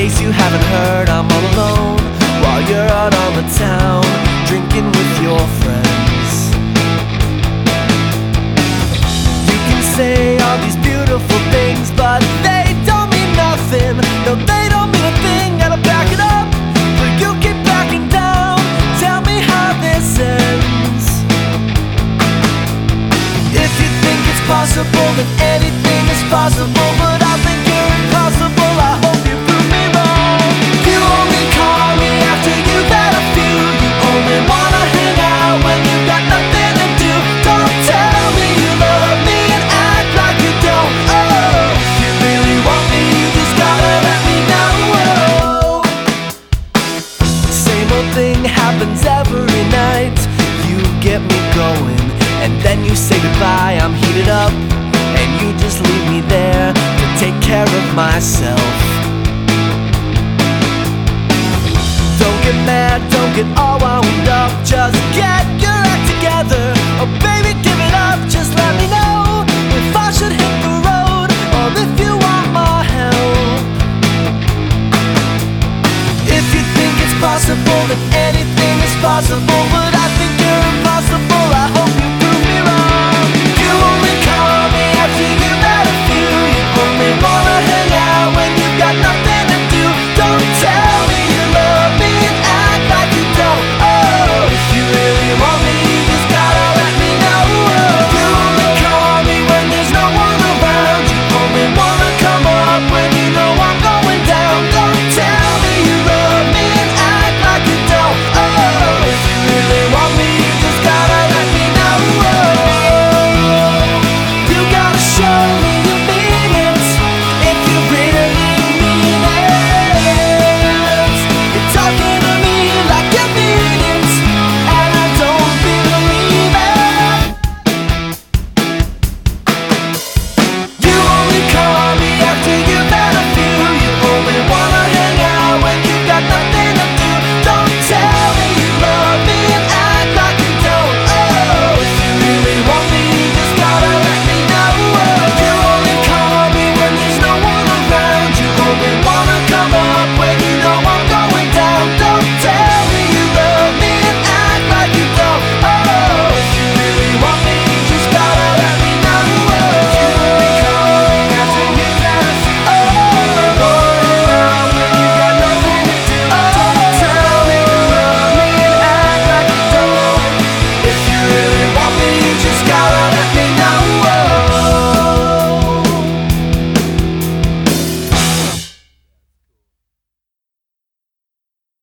case you haven't heard, I'm all alone while you're out on the town, drinking with your friends. You can say all these beautiful things, but they don't mean nothing. No, they don't mean a thing. Gotta back it up, but you keep backing down. Tell me how this ends. If you think it's possible, then anything is possible, but I think you're impossible. I hope you prove me wrong. You only call me after you've had a few. You only wanna hang out when you've got nothing to do. Don't tell me you love me and act like you don't. Oh, if you really want me, you just gotta let me know. Same old thing happens every night. You get me going, and then you say goodbye. I'm heated up, and you just leave me there to take care of myself. Don't get mad, don't get